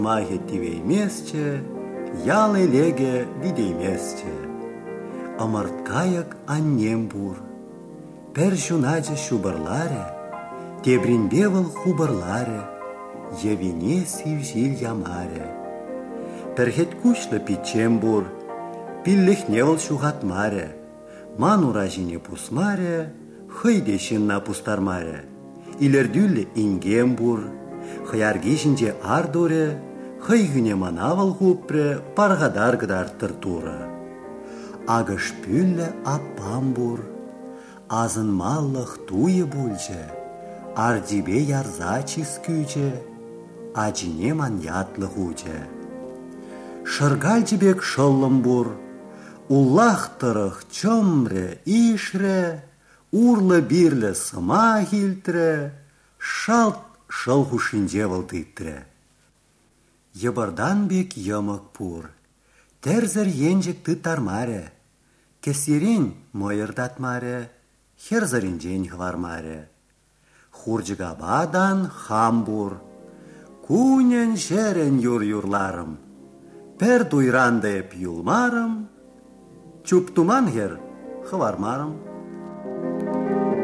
Маге тивеймесче, ялы леге видеймесче. Омарткаяк аннем бур. Пер жуначе шубарларе, тебринбевал хубарларе, евине сивжил ямаре. Перхет кушлы пичем бур, пиллехневал шухатмаре, мануражине пусмаре, хыйдешинна пустармаре. Илердюлле ингем бур, хыяргишинче ардуре, хыйгыне манавал хупре, паргадар-гдар тыртура. Агыш пюлле апамбур, азын маллых туе бульче, ардибе ярза чискюче, ачине маньятлы хуче. Шыргальчебек шыллымбур, уллахтырых чомре ишре, урлы бирле сыма хилтре, шалт шылхушинче вылтыйтре. Ебардан бек йымык пур, терзер енжек тытармаре, кесерен мойырдатмаре, херзаринжен хвармаре. Хурджигабадан хамбур, кунен шерен юр-юрларым, пер дуйрандеп юлмарым, чуптуман хер хвармарым.